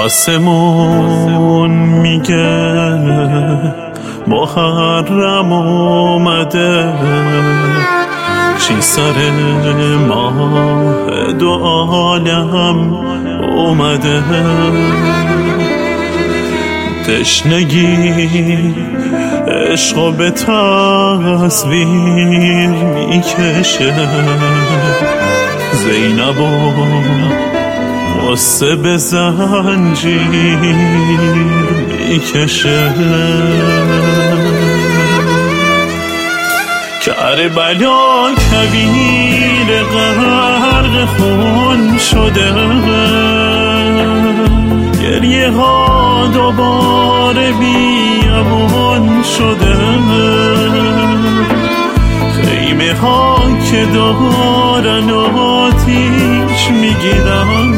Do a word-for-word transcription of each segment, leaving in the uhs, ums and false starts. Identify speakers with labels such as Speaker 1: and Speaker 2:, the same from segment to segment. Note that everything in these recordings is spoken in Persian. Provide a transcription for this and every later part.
Speaker 1: آسمون میگه محرم اومده، چی سر ماه دو عالم اومده. تشنگی عشقو به تصویر میکشه، زینبو قصه به زنجیر میکشه. کربلا کویر غرق خون شده، گریه ها دوباره بیامون شده. خیمه ها که دارن آتیش میگیرن،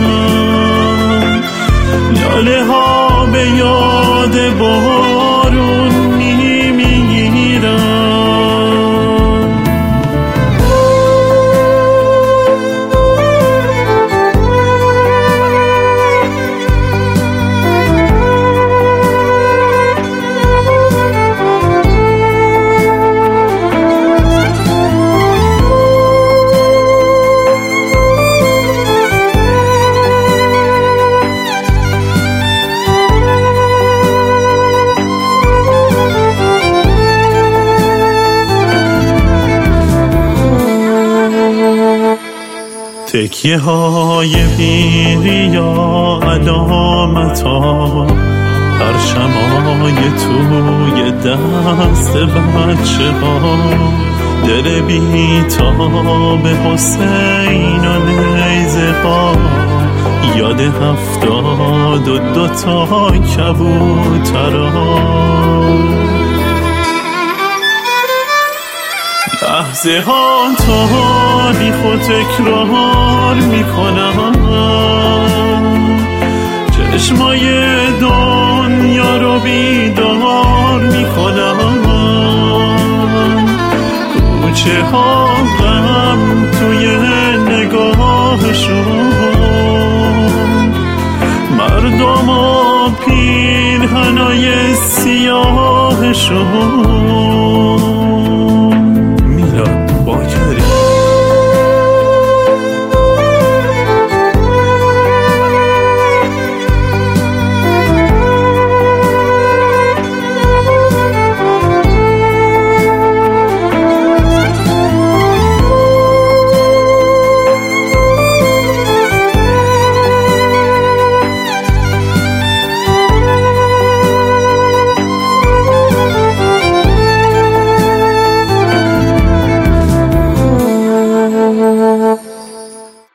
Speaker 1: لاله ها به یاد بارون میمیرن. تکیه های بیری یا علامت ها، پرچمای توی دست بچه ها، دل بیتاب حسین و نیزه ها، یاد هفتاد و دوتا کبوتر ها. لحظه ها تاریخ و تکرار میکنم، چشمای دنیا رو بیدار میکنم. کوچه ها غم توی نگاهشون، مردم و پیرهنای سیاهشون.